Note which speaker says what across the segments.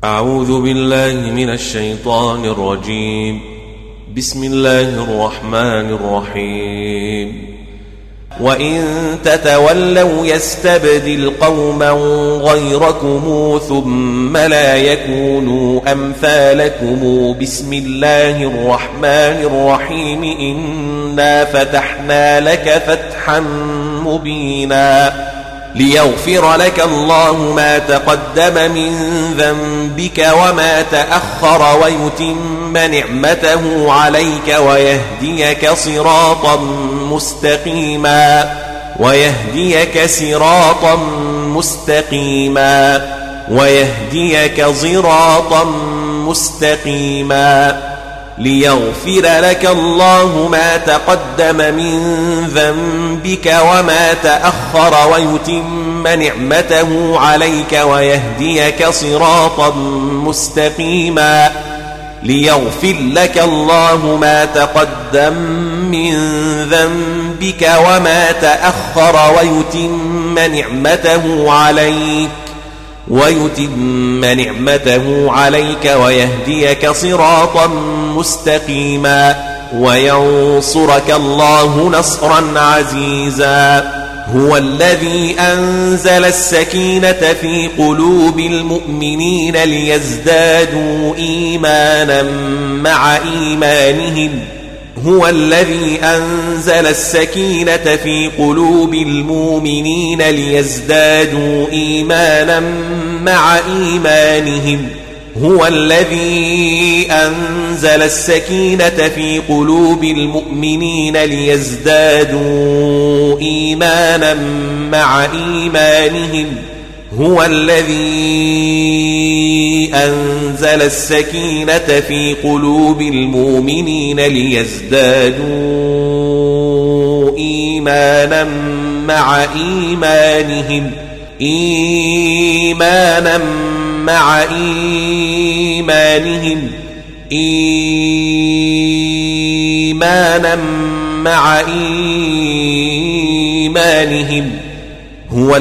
Speaker 1: أعوذ بالله من الشيطان الرجيم. بسم الله الرحمن الرحيم. وإن تتولوا يستبدل قوما غيركم ثم لا يكونوا أمثالكم. بسم الله الرحمن الرحيم. إنا فتحنا لك فتحا مبينا ليغفر لك الله ما تقدم من ذنبك وما تأخر ويتم نعمته عليك ويهديك صراطا مستقيما ليغفر لك الله ما تقدم من ذنبك وما تأخر ويتم نعمته عليك ويهديك صراطا مستقيما ليغفر لك الله ما تقدم من ذنبك وما تأخر ويتم نعمته عليك ويهديك صراطا مستقيما وينصرك الله نصرا عزيزا. هو الذي أنزل السكينة في قلوب المؤمنين ليزدادوا إيمانا مع إيمانهم. هو الذي أنزل السكينة في قلوب المؤمنين ليزدادوا إيمانا مع إيمانهم. هو الذي أنزل السكينة في قلوب المؤمنين ليزدادوا إيمانا مع إيمانهم هو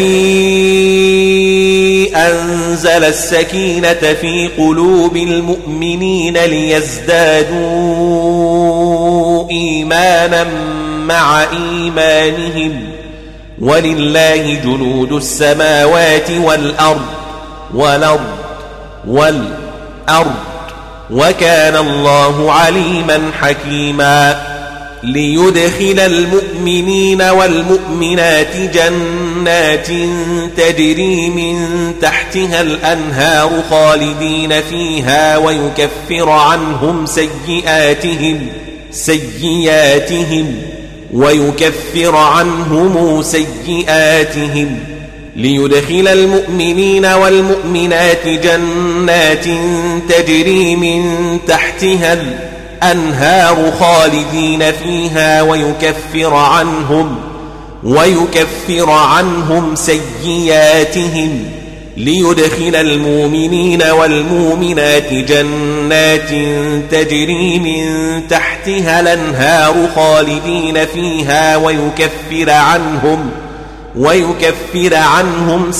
Speaker 1: الذي أنزل السكينة في قلوب المؤمنين ليزدادوا إيمانا مع إيمانهم. ولله جنود السماوات والأرض وكان الله عليما حكيما. ليدخل المؤمنين والمؤمنات جنات تجري من تحتها الأنهار خالدين فيها ويكفر عنهم سيئاتهم ليدخل المؤمنين والمؤمنات جنات تجري من تحتها الأنهار خالدين فيها ويكفر عنهم سيئاتهم ليدخل المؤمنين والمؤمنات جنات تجري من تحتها الأنهار خالدين فيها ويكفر عنهم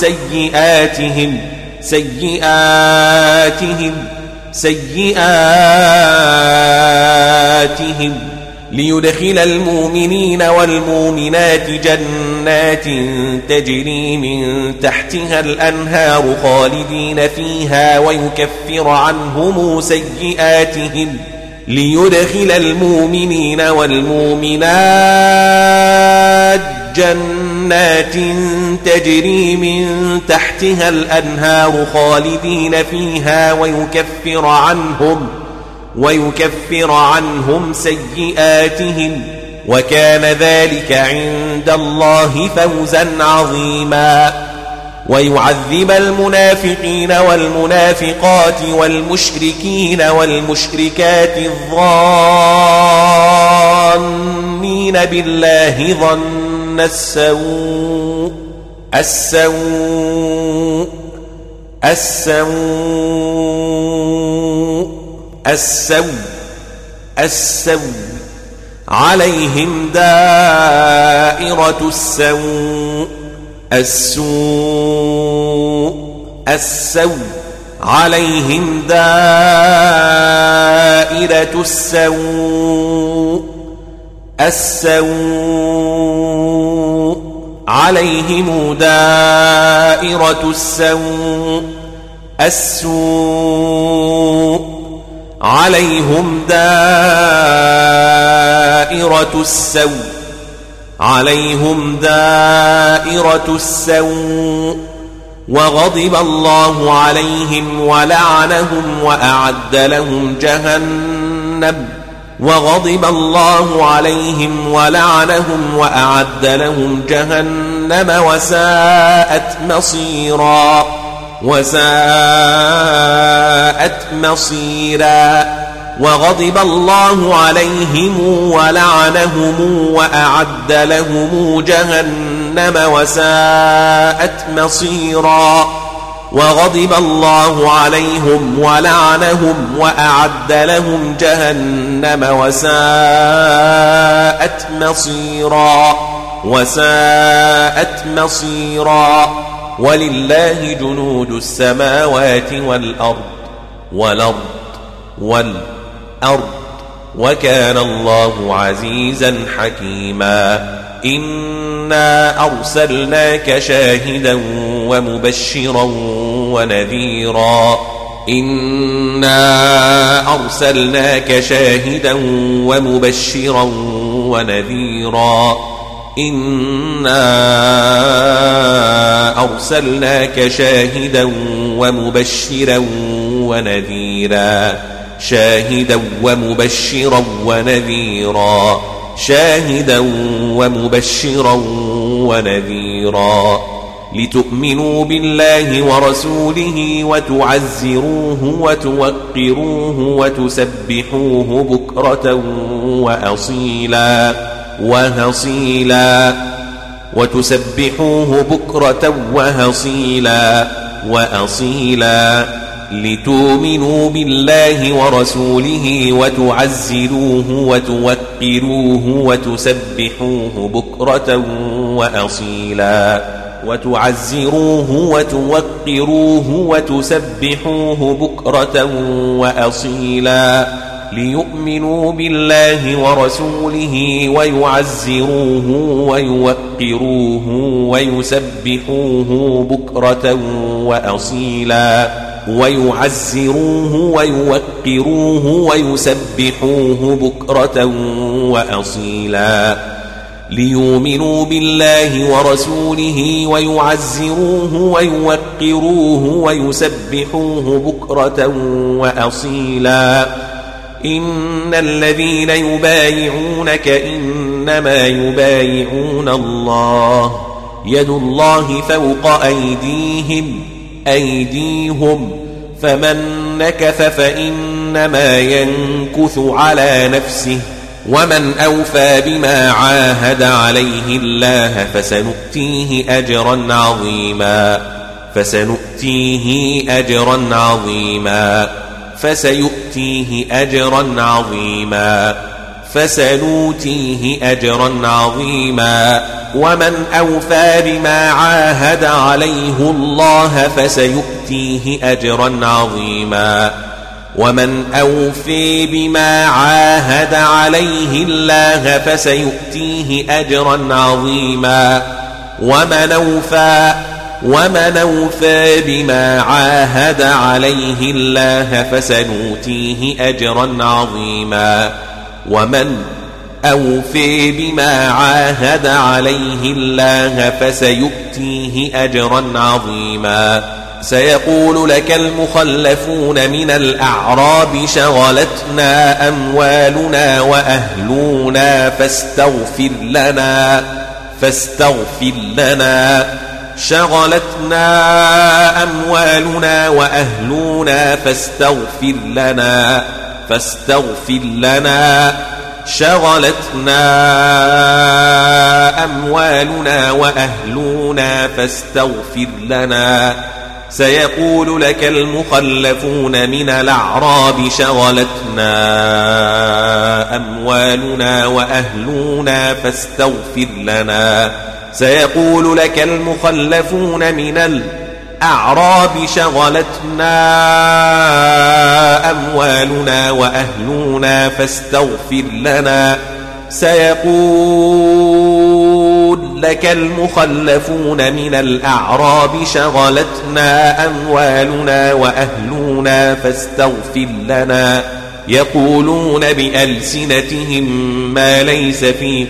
Speaker 1: سيئاتهم ليدخل المؤمنين والمؤمنات جنات تجري من تحتها الأنهار خالدين فيها ويكفر عنهم سيئاتهم ليدخل المؤمنين والمؤمنات جنات تجري من تحتها الأنهار خالدين فيها ويكفر عنهم سيئاتهم وكان ذلك عند الله فوزا عظيما. ويعذب المنافقين والمنافقات والمشركين والمشركات الظانين بالله ظن السوء عليهم دائرة السوء عليهم دائرة السوء عليهم دائرة السوء عليهم دائرة السوء عليهم دائرة السوء وغضب الله عليهم ولعنهم وأعد لهم جهنم وغضب الله عليهم ولعنهم وأعد لهم جهنم وساءت مصيرا وغضب الله عليهم ولعنهم وأعد لهم جهنم وساءت مصيرا وغضب الله عليهم ولعنهم وأعد لهم جهنم وساءت مصيرا ولله جنود السماوات والأرض وكان الله عزيزا حكيما إنا أرسلناك شاهدا ومبشرا ونذيرا شاهدا ومبشرا ونذيرا لتؤمنوا بالله ورسوله وتعزروه وتوقروه وتسبحوه بكرة وأصيلا لتؤمنوا بالله ورسوله وتعزروه وتوقروه وتسبحوه بكرة وأصيلا ليؤمنوا بالله ورسوله ويعزروه ويوقروه ويسبحوه بكرة وأصيلا ليؤمنوا بالله ورسوله ويعزروه ويوقروه ويسبحوه بكرة وأصيلا إن الذين يبايعونك إنما يبايعون الله يد الله فوق أيديهم فمن نكث فإنما ينكث على نفسه ومن أوفى بما عاهد عليه الله فسنؤتيه أجرا عظيما ومن أوفى بما عاهد عليه الله فسيؤتيه أجرا عظيما ومن أوفي بما عاهد عليه الله فسيؤتيه أجرا عظيما ومن أوفى بما عاهد عليه الله فسنؤتيه أجرا عظيما ومن أوفي بما عاهد عليه الله فسيؤتيه أجرا عظيما سيقول لك المخلفون من الأعراب شغلتنا أموالنا وأهلنا فاستغفر لنا شغلتنا أموالنا وأهلنا فاستغفر لنا شغلتنا أموالنا وأهلنا فاستغفر لنا سيقول لك المخلفون من الأعراب شغلتنا أموالنا وأهلنا فاستغفر لنا سيقول لك المخلفون من الأعراب شغلتنا أموالنا وأهلنا فاستغفر لنا سيقول لك المخلفون من الأعراب شغلتنا أموالنا وأهلنا فاستغفر لنا يقولون بألسنتهم ما ليس في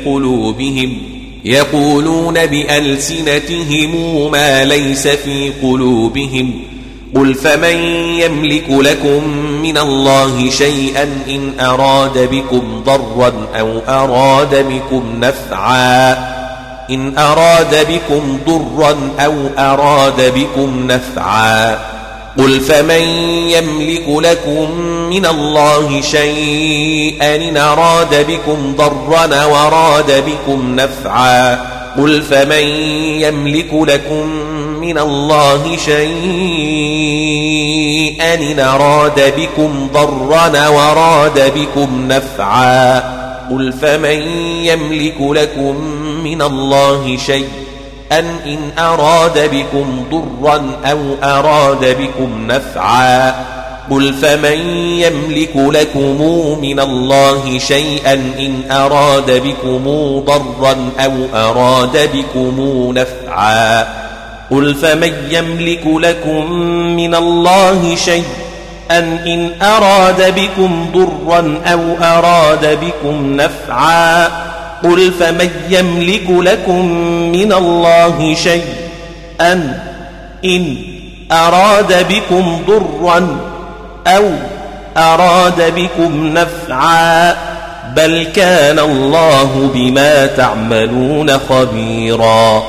Speaker 1: قلوبهم قل فمن يملك لكم من الله شيئا إن أراد بكم ضرا أو أراد بكم نفعا قل فمن يملك لكم من الله شيئا إن أراد بكم ضرا وراد بكم نفعا قل فمن يملك لكم من الله شيئا إن أراد بكم ضرا وراد بكم نفعا قل فمن يملك لكم من الله شيئا إن أراد بكم ضرا أو أراد بكم نفعا قل فمن يملك لكم من الله شيئا إن أراد بكم ضرا أو أراد بكم نفعا قل فمن يملك لكم من الله شيئا إن أراد بكم ضرا أو أراد بكم نفعا قل فمن يملك لكم من الله شيئا إن أراد بكم ضرا أو أراد بكم نفعا بل كان الله بما تعملون خبيرا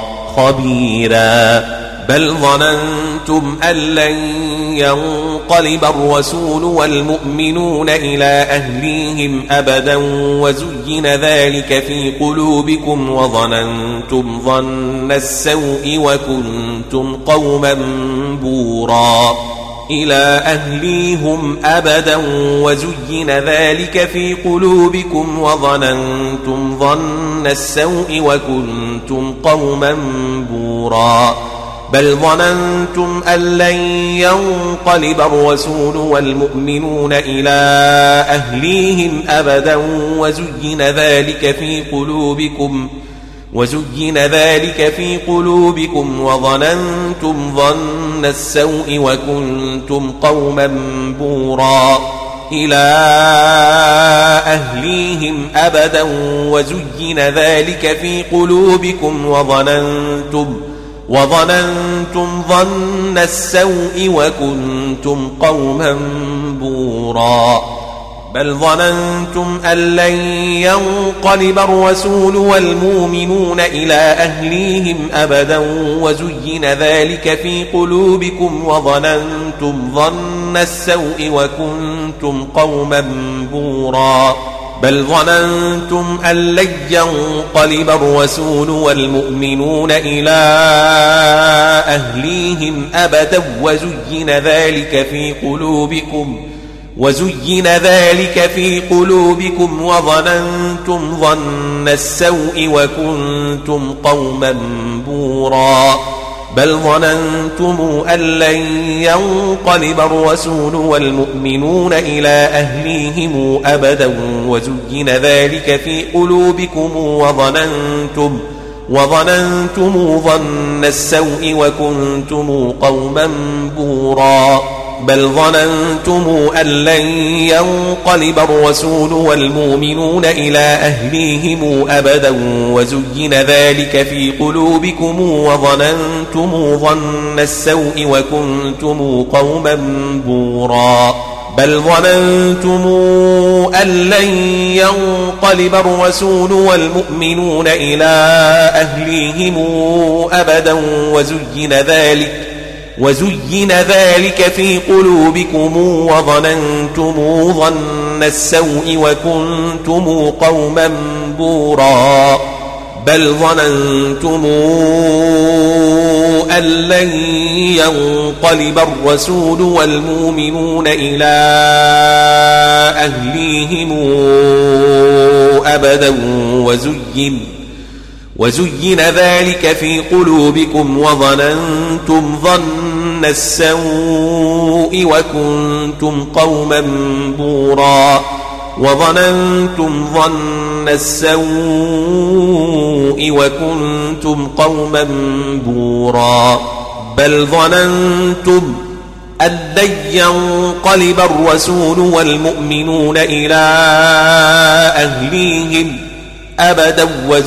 Speaker 1: بل ظننتم أن لن ينقلب الرسول والمؤمنون إلى أهليهم أبدا وزين ذلك في قلوبكم وظننتم ظن السوء وكنتم قوما بورا إلى أهليهم أبدا وزين ذلك في قلوبكم وظننتم ظن السوء وكنتم قوما بورا بل ظننتم أن لن ينقلب الرسول والمؤمنون إلى أهليهم أبدا وزين ذلك في قلوبكم وظننتم ظن السوء وكنتم قوما بورا إلى أهليهم أبدا وزين ذلك في قلوبكم وظننتم ظن السوء وكنتم قوما بورا بل ظننتم أن لن ينقلب الرسول والمؤمنون إلى أهليهم أبدا وزين ذلك في قلوبكم وظننتم ظن السوء وكنتم قوما بورا بل ظننتم أن لن ينقلب الرسول والمؤمنون إلى أهليهم أبدا وزين ذلك في قلوبكم وظننتم ظن السوء وكنتم قوما بورا بل ظننتم أن لن ينقلب الرسول والمؤمنون إلى أهليهم أبدا وزين ذلك في قلوبكم وظننتم ظن السوء وكنتم قوما بورا بل ظننتم أن لن ينقلب الرسول والمؤمنون إلى أهليهم أبدا وزين ذلك في قلوبكم وظننتم ظن السوء وكنتم قوما بورا بل ظننتم أن لن ينقلب الرسول والمؤمنون إلى أهليهم أبدا وزين ذلك في قلوبكم وظننتم ظن السوء وكنتم قوما بورا بل ظننتم أن لن ينقلب الرسول والمؤمنون إلى أهليهم أبدا وزين ذلك في قلوبكم وظننتم ظن السوء وكنتم قوما بورا وظننتم ظن السوء وكنتم قوما بورا بل ظننتم أن لن ينقلب الرسول والمؤمنون إلى أهليهم أبدا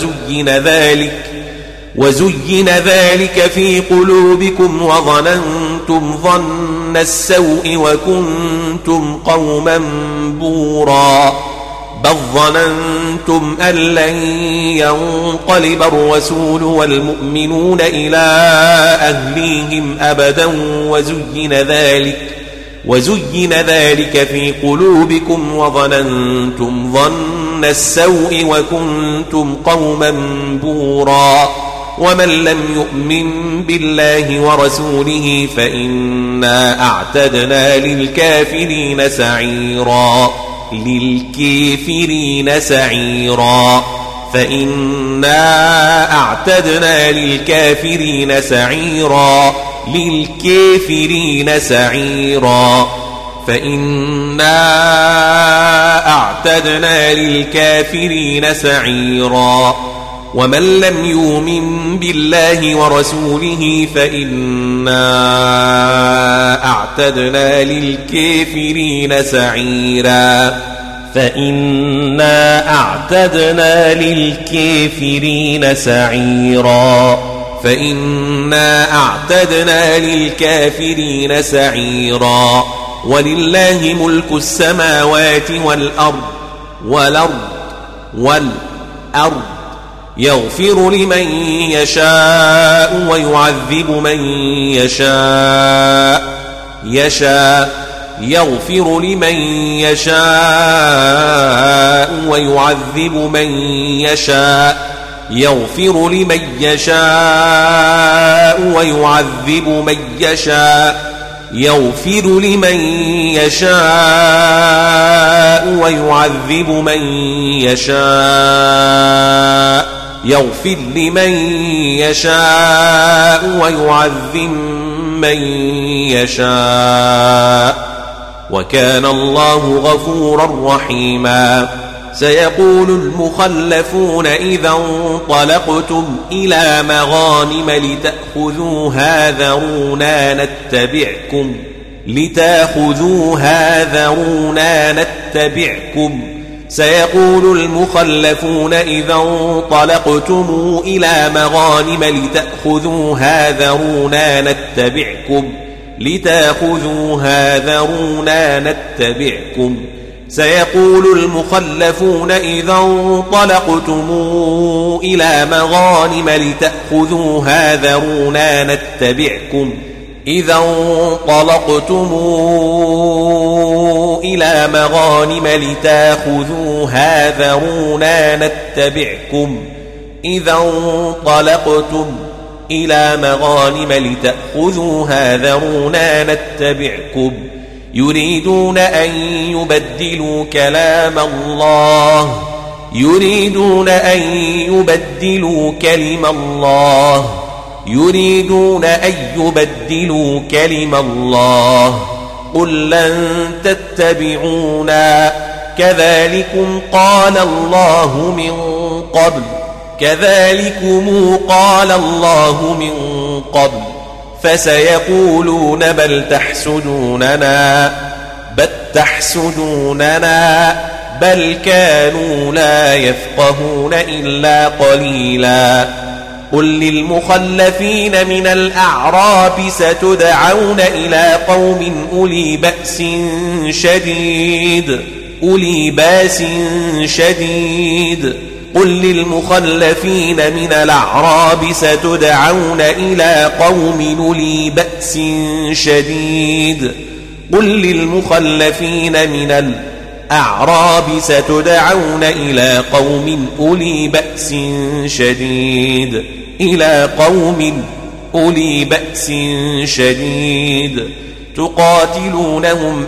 Speaker 1: وزين ذلك في قلوبكم وظننتم ظن السوء وكنتم قوما بورا بل ظننتم أن لن ينقلب الرسول والمؤمنون إلى أهليهم أبدا وزين ذلك في قلوبكم وظننتم ظن السوء وكنتم قوما بورا ومن لم يؤمن بالله ورسوله فإنا أعتدنا للكافرين سعيرا فإنا أعتدنا للكافرين سعيرا ومن لم يؤمن بالله ورسوله فإنا أعتدنا للكافرين سعيرا ولله ملك السماوات والأرض يغفر لمن يشاء ويعذب من يشاء يغفر لمن يشاء ويعذب من يشاء يغفر لمن يشاء ويعذب من يشاء يغفر لمن يشاء ويعذب من يشاء يغفر لمن يشاء ويعذب من يشاء وكان الله غفورا رحيما سيقول المخلفون إذا انطلقتم إلى مغانم لتأخذوها ذرونا نتبعكم سيقول المخلفون إذا انطلقتم إلى مغانم لتأخذوها ذرونا نتبعكم سيقول المخلفون إذا انطلقتم إلى مغانم لتأخذوها ذرونا نتبعكم يريدون أن يبدلوا كلام الله يريدون أن يبدلوا كلم الله قل لن تتبعونا كذلكم قال الله من قبل فسيقولون بل تحسدوننا بل كانوا لا يفقهون إلا قليلا قل للمخلفين من الأعراب ستدعون إلى قوم أولي بأس شديد قل للمخلفين من الأعراب ستدعون إلى قوم أولي بأس شديد قل للمخلفين من الأعراب ستدعون إلى قوم أولي بأس شديد تقاتلونهم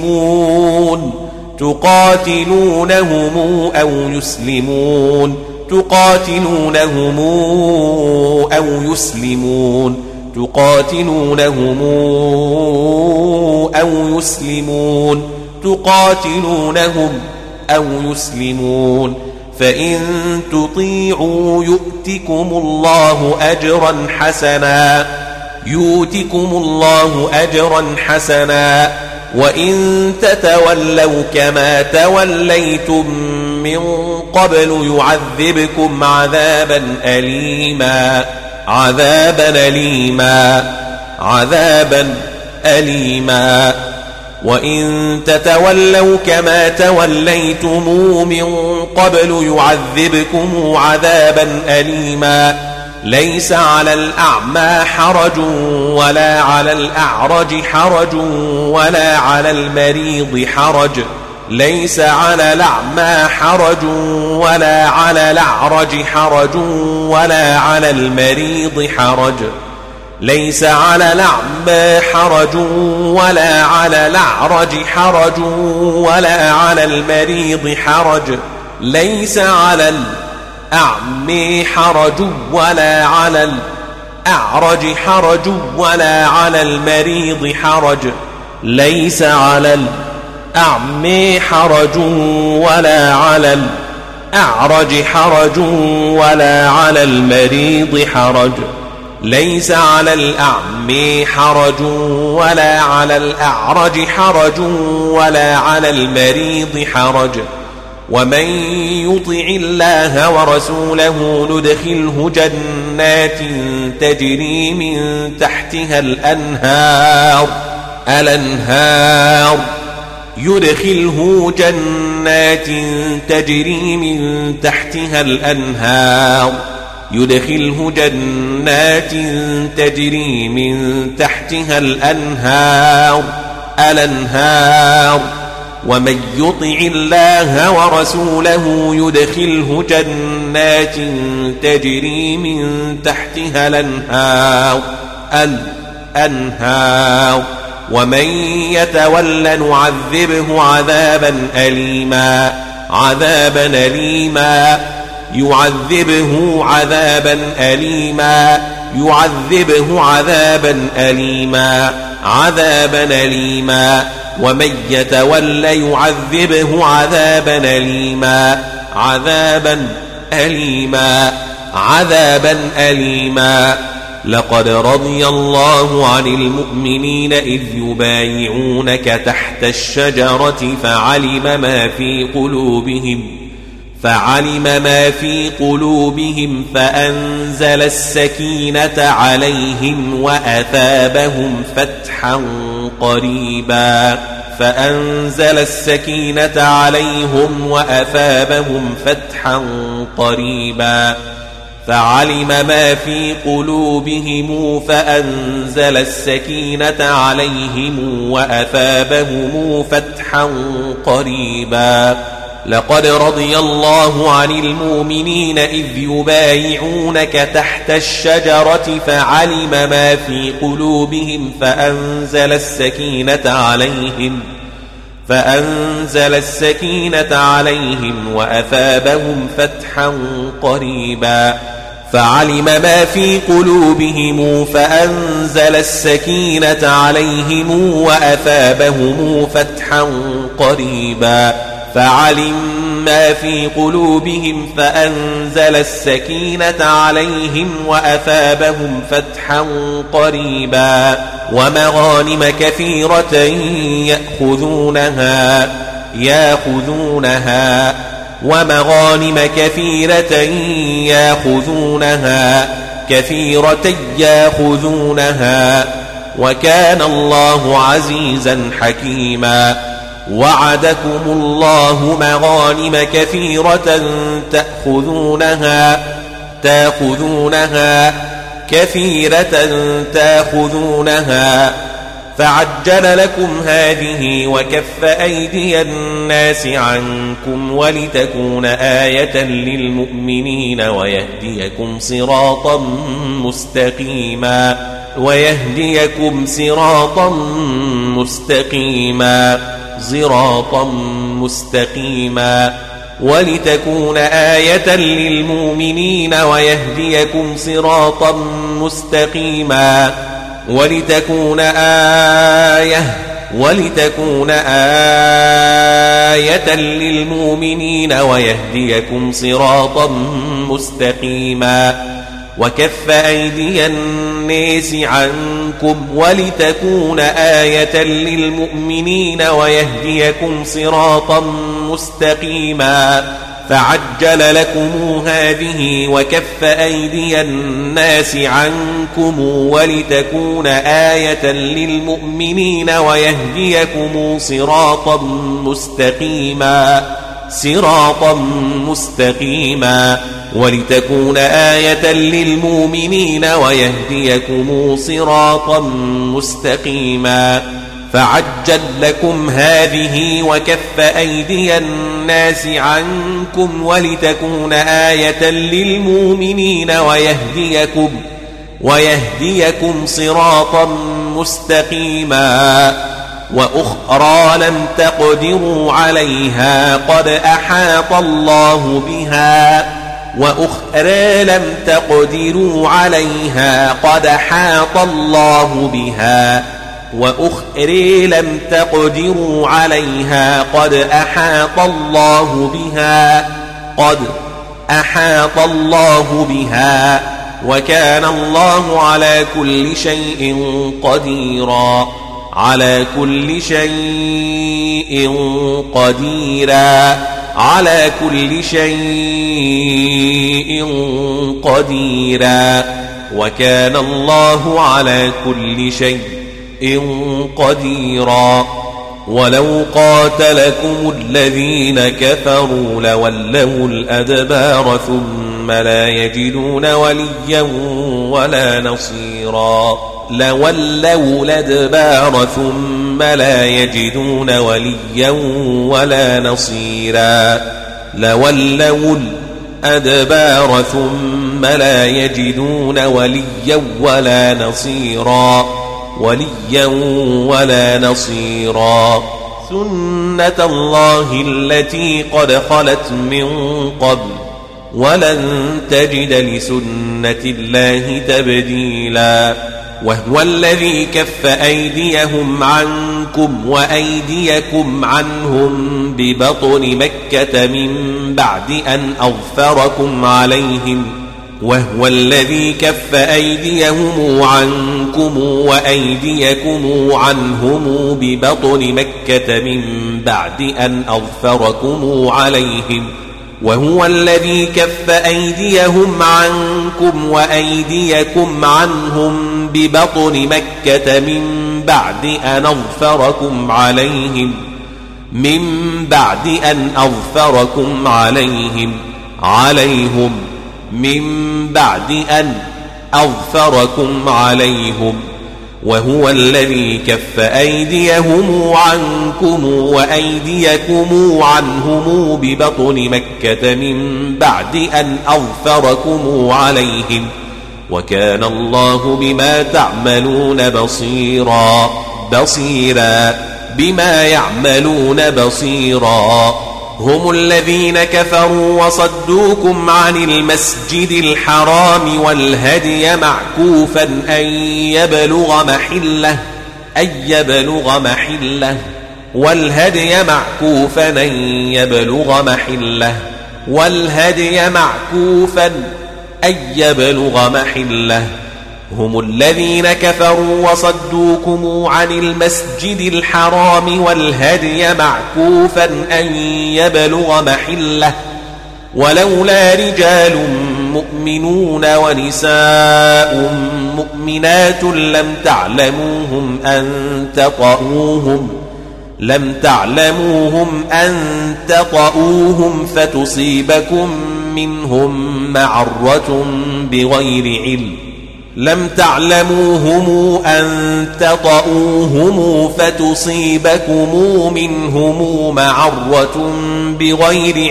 Speaker 1: أو يسلمون تقاتلونهم أو يسلمون فإن تطيعوا يؤتكم الله أجرا حسنا وإن تتولوا كما توليتم من قبل يعذبكم عذابا أليما وإن تتولوا كما توليتم من قبل يعذبكم عذابا أليما ليس على الأعمى حرج ولا على الأعرج حرج ولا على المريض حرج ليس على الأعمى حرج ولا على الأعرج حرج ولا على المريض حرج ليس على الأعمى حرج ولا على الأعرج حرج ولا على المريض حرج ليس على الأعمى حرج ولا على الأعرج حرج ولا على المريض حرج ليس على الأعمى حرج ولا على الأعرج حرج ولا على المريض حرج ليس على الأعمى حرج ولا على الأعرج حرج ولا على المريض حرج ومن يطع الله ورسوله ندخله جنات تجري من تحتها الأنهار يدخله جنات تجري من تحتها الأنهار ومن يطع الله ورسوله يدخله جنات تجري من تحتها الأنهار ومن يتول نعذبه عذابا أليما يعذبه عذابا أليما ومن يتول يعذبه عذابا أليما لقد رضي الله عن المؤمنين إذ يبايعونك تحت الشجرة فعلم ما في قلوبهم فأنزل السكينة عليهم وأثابهم فتحا قريبا فعلم ما في قلوبهم فأنزل السكينة عليهم وأثابهم فتحا قريبا لقد رضي الله عن المؤمنين إذ يبايعونك تحت الشجرة فعلم ما في قلوبهم فأنزل السكينة عليهم وأثابهم فتحا قريبا فعلم ما في قلوبهم فأنزل السكينة عليهم وأثابهم فتحا قريبا فعلم ما في قلوبهم فأنزل السكينة عليهم وأثابهم فتحا قريبا ومغانم كثيرة ياخذونها وكان الله عزيزا حكيما وعدكم الله مغانم كثيرة تأخذونها فعجل لكم هذه وكف أيدي الناس عنكم ولتكون آية للمؤمنين ويهديكم صراطا مستقيما ولتكون آية للمؤمنين ويهديكم صراطا مستقيما ولتكون آية للمؤمنين ويهديكم صراطا مستقيما وكف أيدي الناس عنكم ولتكون آية للمؤمنين ويهديكم صراطا مستقيما فعجل لكم هذه وكف أيدي الناس عنكم ولتكون آية للمؤمنين ويهديكم صراطا مستقيما ولتكون آية للمؤمنين ويهديكم صراطا مستقيما فعجل لكم هذه وكف أيدي الناس عنكم ولتكون آية للمؤمنين ويهديكم صراطا مستقيما وأخرى لم تقدروا عليها قد أحاط الله بها وأخرى لم تقدروا عليها قد أحاط الله بها وكان الله على كل شيء قديرا على كل شيء قديرا وكان الله على كل شيء قديرا ولو قاتلكم الذين كفروا لولوا الأدبار ثم لا يجدون وليا ولا نصيرا لولوا الأدبار ثم لا يجدون وليا ولا نصيرا لولوا الأدبار ثم لا يجدون وليا ولا نصيرا سنة الله التي قد خلت من قبل ولن تجد لسنة الله تبديلا وهو الذي كف أيديهم عنكم وأيديكم عنهم ببطن مكة من بعد أن أظفركم عليهم وهو الذي كف أيديهم عنكم وأيديكم عنهم ببطن مكة من بعد أن أظفركم عليهم وهو الذي كف أيديهم عنكم وأيديكم عنهم ببطن مكة من بعد أن أظفركم عليهم وهو الذي كف أيديهم عنكم وأيديكم عنهم ببطن مكة من بعد أن أظفركم عليهم وكان الله بما تعملون بصيرا هم الذين كفروا وصدوكم عن المسجد الحرام والهدي معكوفا أن يبلغ محله هم الذين كفروا وصدوكم عن المسجد الحرام والهدي معكوفا أن يبلغ محله ولولا رجال مؤمنون ونساء مؤمنات لم تعلموهم أن تطؤوهم فتصيبكم منهم معرة بغير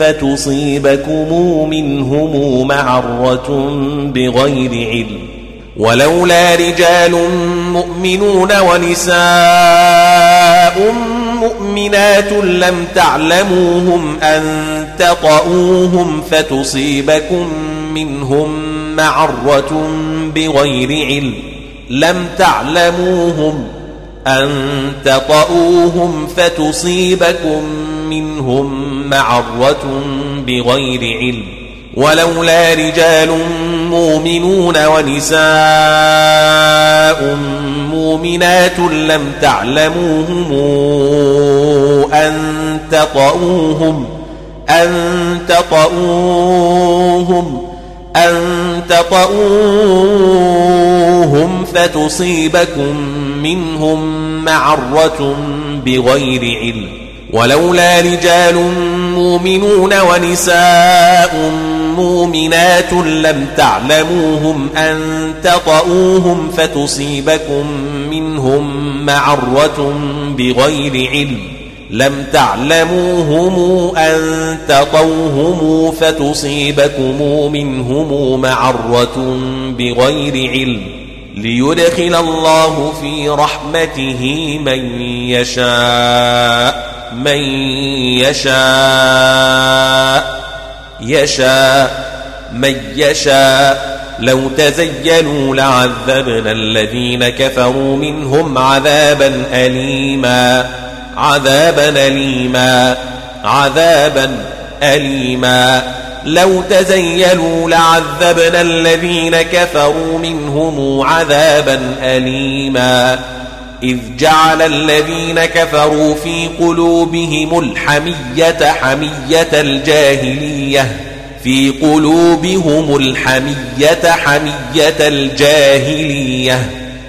Speaker 1: علم ولولا رجال مؤمنون ونساء مؤمنات لم تعلموهم أن تطؤوهم فتصيبكم منهم معرة بغير علم ولولا رجال مؤمنون ونساء مؤمنات لم تعلموهم أن تطؤوهم فتصيبكم منهم معرة بغير علم ولولا رجال مؤمنون ونساء مؤمنات لم تعلموهم أن تطؤوهم فتصيبكم منهم معرة بغير علم ليدخل الله في رحمته من يشاء لو تزيلوا لعذبنا الذين كفروا منهم عذابا أليما لو تزيلوا لعذبنا الذين كفروا منهم عذابا أليما إذ جعل الذين كفروا في قلوبهم الحمية حمية الجاهلية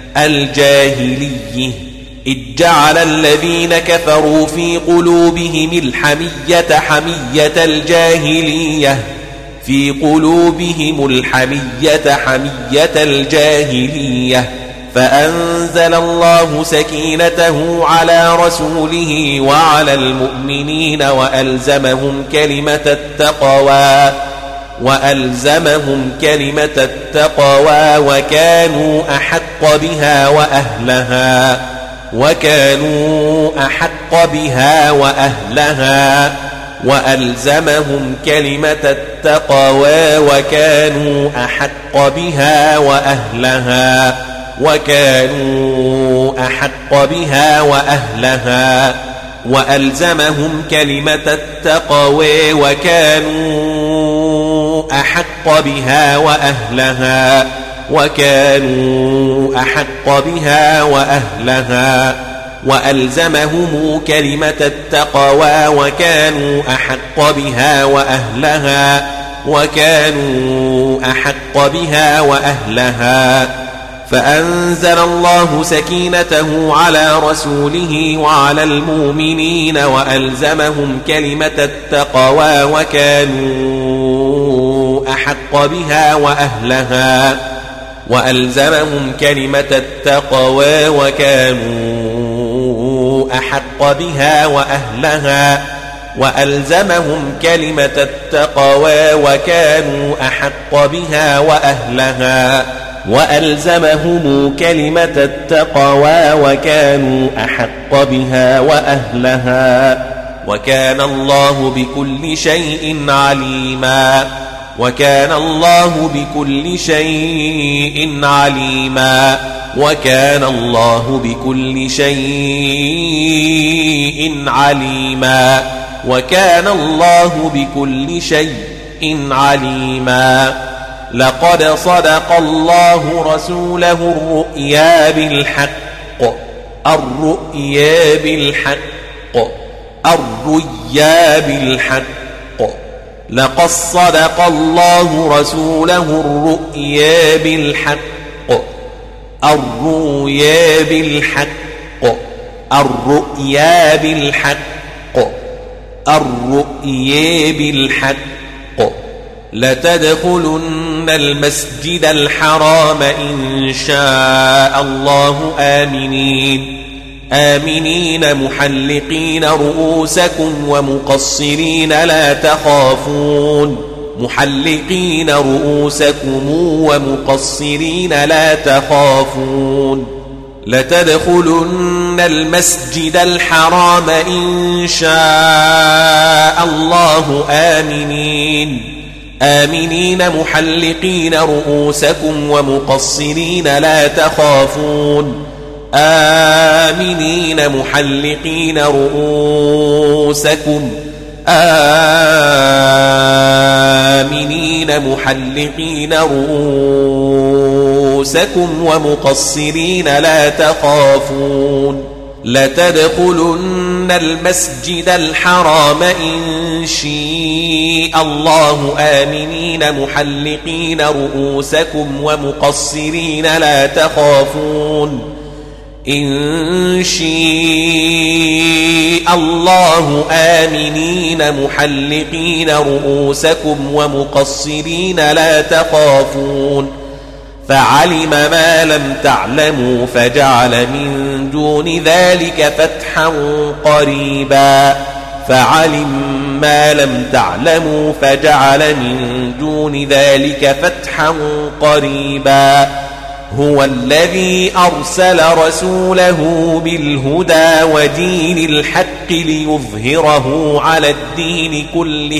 Speaker 1: إذ جعل الذين كفروا في قلوبهم الحمية حمية الجاهلية فأنزل الله سكينته على رسوله وعلى المؤمنين وألزمهم كلمة التقوى وكانوا أحق بها وأهلها وألزمهم كلمة التقوى وكانوا أحق بها وأهلها وألزمهم كلمة التقوى وكانوا أحق بها وأهلها وألزمهم كلمة التقوى وكانوا أحق بها وأهلها فأنزل الله سكينته على رسوله وعلى المؤمنين وألزمهم كلمة التقوى وكانوا أحق بها وأهلها وكان الله بكل شيء عليما وكان الله بكل شيء عليما وكان الله بكل شيء عليما لقد صدق الله رسوله الرؤيا بالحق لقد صدق الله رسوله الرؤيا بالحق لتدخلن المسجد الحرام إن شاء الله آمنين محلقين رؤوسكم ومقصرين لا تخافون محلقين رؤوسكم ومقصرين لا تخافون لتدخلن المسجد الحرام إن شاء الله آمنين محلقين رؤوسكم ومقصرين لا تخافون آمنين محلقين رؤوسكم ومقصرين لا تخافون لتدخلن المسجد الحرام إن شاء الله آمنين محلقين رؤوسكم ومقصرين لا تخافون إن شاء الله آمنين محلقين رؤوسكم ومقصرين لا تخافون فعلم ما لم تعلموا فجعل من دون ذلك فتحا قريبا هو الذي أرسل رسوله بالهدى ودين الحق ليظهره على الدين كله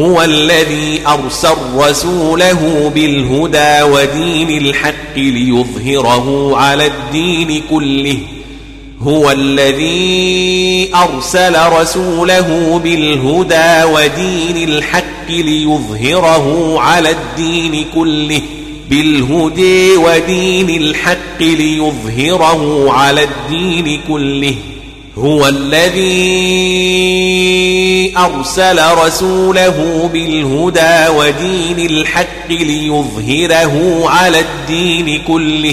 Speaker 1: بالهدى ودين الحق ليظهره على الدين كله هو الذي أرسل رسوله بالهدى ودين الحق ليظهره على الدين كله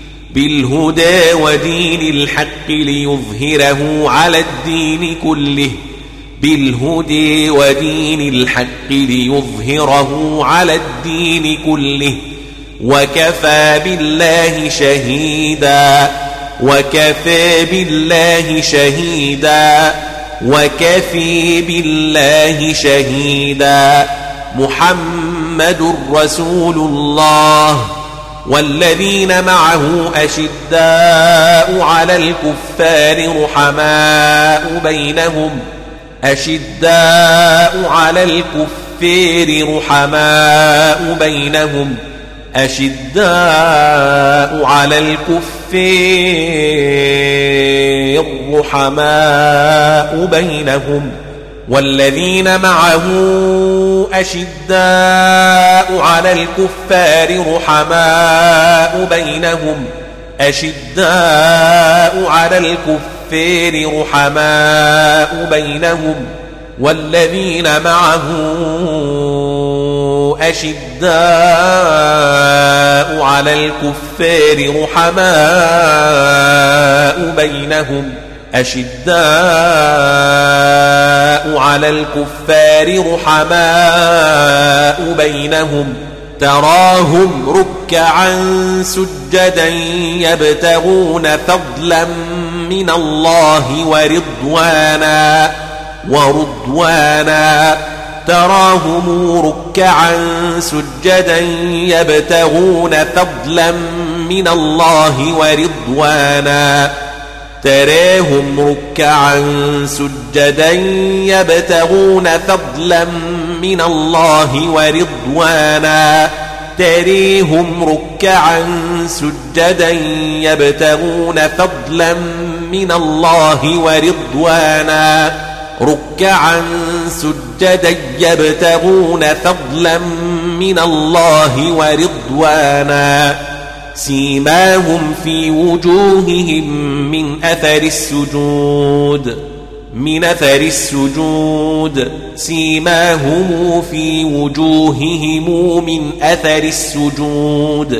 Speaker 1: وكفى بالله شهيدا محمد رسول الله والذين معه أشداء على الكفار رحماء بينهم والذين معه أشداء على الكفار رحماء بينهم والذين معه أشداء على الكفار رحماء بينهم تراهم ركعا سجدا يبتغون فضلا من الله ورضوانا تراهم ركعا سجدا يبتغون فضلا من الله ورضوانا ركعا سجدا يبتغون فضلا من الله ورضوانا سيماهم في وجوههم من أثر السجود سيماهم في وجوههم من أثر السجود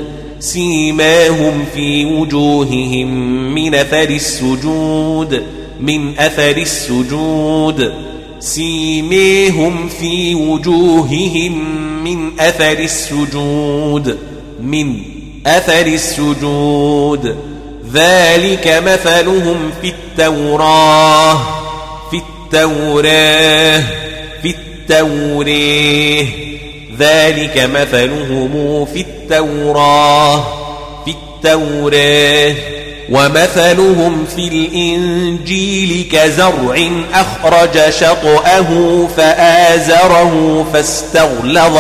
Speaker 1: من أثر السجود ذلك مثلهم في التوراة ذلك مثلهم في التوراة ومثلهم في الإنجيل كزرع أخرج شطأه فآزره فاستغلظ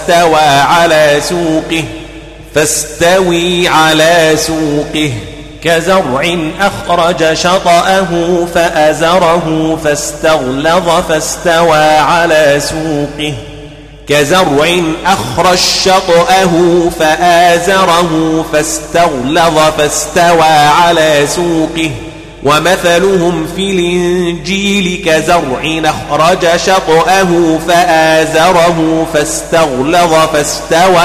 Speaker 1: فاستوي على سوقه كزرع أخرج شطأه فآزره فاستغلظ فاستوى على سوقه ومثلهم في الإنجيل كزرع أخرج شطأه فآزره فاستغلظ فاستوى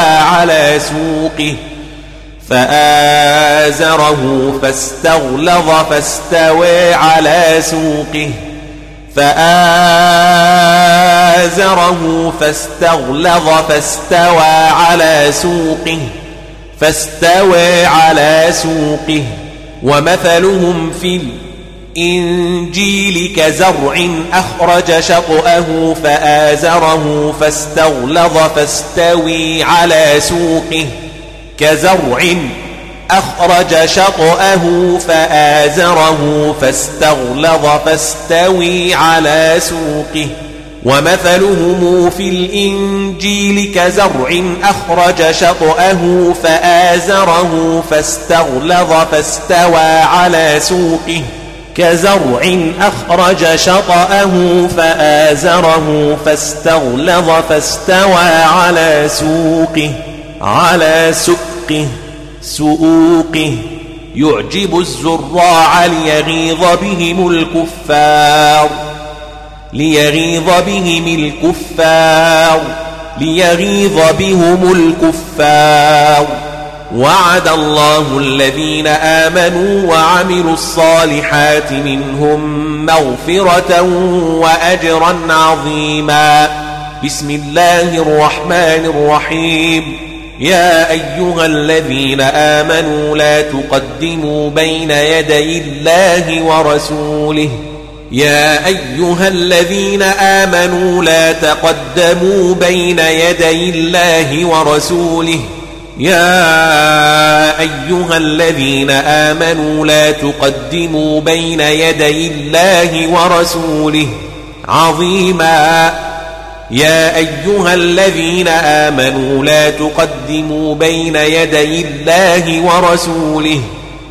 Speaker 1: على سوقه ومثلهم في الإنجيل كزرع أخرج شطأه فآزره فاستغلظ فاستوي على سوقه ومثلهم في الإنجيل كزرع أخرج شطأه فآزره فاستغلظ على سوقه يعجب الزراع ليغيظ بهم الكفار وعد الله الذين آمنوا وعملوا الصالحات منهم مغفرة وأجرا عظيما. بسم الله الرحمن الرحيم. يا أيها الذين آمنوا لا تقدموا بين يدي الله ورسوله عظيما. يا أيها الذين آمنوا لا تقدموا بين يدي الله ورسوله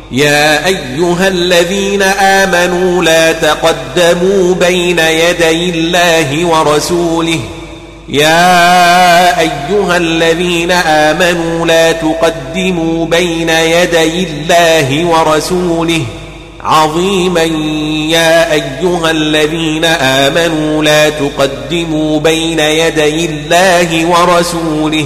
Speaker 1: عظيما. يا أيها الذين آمنوا لا تقدموا بين يدي الله ورسوله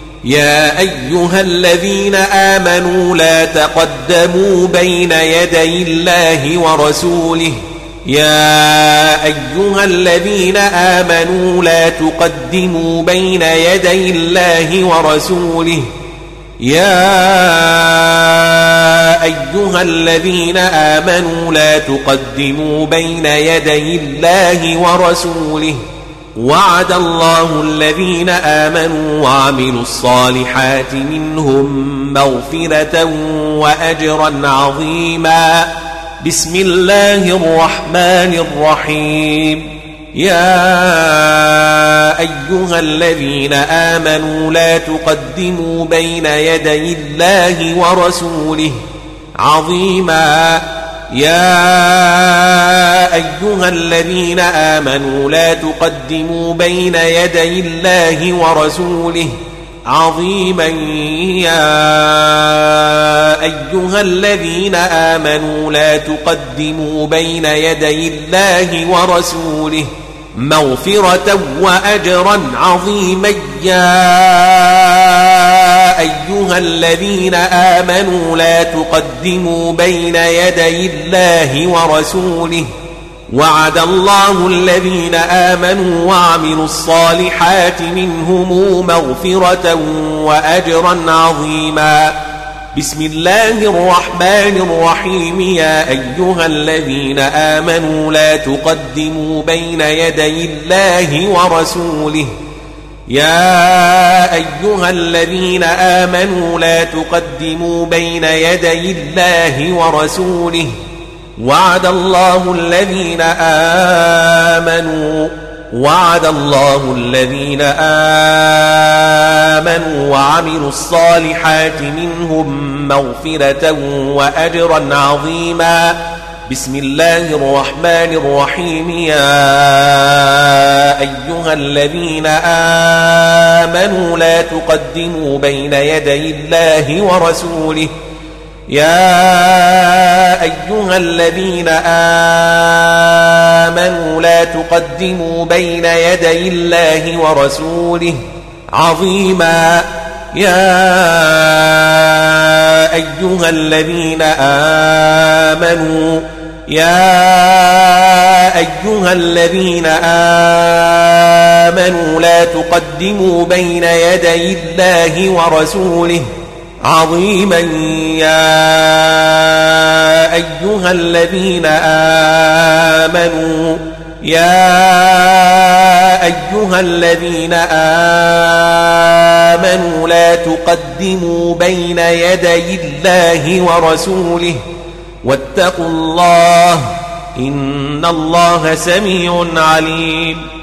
Speaker 1: وعد الله الذين آمنوا وعملوا الصالحات منهم مغفرة وأجرا عظيما. بسم الله الرحمن الرحيم. يا أيها الذين آمنوا لا تقدموا بين يدي الله ورسوله عظيما. يا أيها الذين آمنوا لا تقدموا بين يدي الله ورسوله عظيما. يا أيها الذين آمنوا لا تقدموا بين يدي الله ورسوله مغفرة وأجرا عظيما. يا أيها الذين آمنوا لا تقدموا بين يدي الله ورسوله وعد الله الذين آمنوا وعملوا الصالحات منهم مغفرة وأجرا عظيما. بسم الله الرحمن الرحيم. يا أيها الذين آمنوا لا تقدموا بين يدي الله ورسوله يا أيها الذين آمنوا لا تقدموا بين يدي الله ورسوله وعد الله الذين آمنوا وعملوا الصالحات منهم مغفرة وأجرا عظيما. بسم الله الرحمن الرحيم. يا أيها الذين آمنوا لا تقدموا بين يدي الله ورسوله يا أيها الذين آمنوا لا تقدموا بين يدي الله ورسوله عظيما. يا أيها الذين آمنوا لا تقدموا بين يدي الله ورسوله عظيما. يا أيها الذين آمنوا لا تقدموا بين يدي الله ورسوله واتقوا الله إن الله سميع عليم.